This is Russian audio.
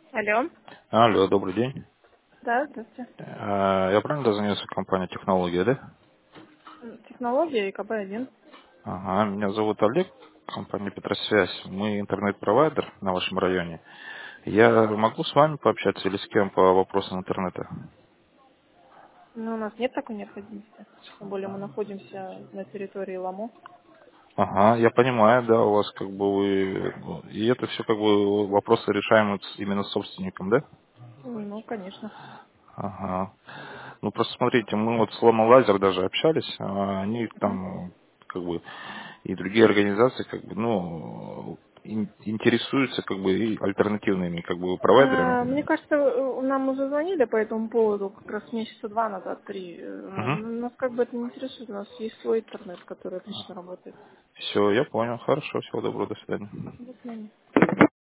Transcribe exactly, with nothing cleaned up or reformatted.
Алло. Алло, добрый день. Да, здравствуйте. Э, Я правильно дозвонился в компанию «Технология», да? М, Технология и КБ один. Ага, меня зовут Олег, компания «Петросвязь». Мы интернет-провайдер на вашем районе. Я могу с вами пообщаться или с кем по вопросам интернета? Но у нас нет такой необходимости. Тем более мы находимся на территории ЛАМО. Ага, я понимаю, да, у вас как бы вы... ну, И это все как бы вопросы решаемы с- именно с собственником, да? Ну, конечно. Ага. Ну, просто смотрите, мы вот с Лома Лазер даже общались, а они Мгм. там, как бы, и другие организации, как бы, ну, ин- интересуются, как бы, и альтернативными, как бы, Э, Мне провайдерами. кажется, э, нам уже звонили по этому поводу как раз месяца два назад, три. Э, Угу. Нас как бы это не интересует. У нас есть свой интернет, который отлично работает. Все, я понял. Хорошо, всего доброго, до свидания. До свидания.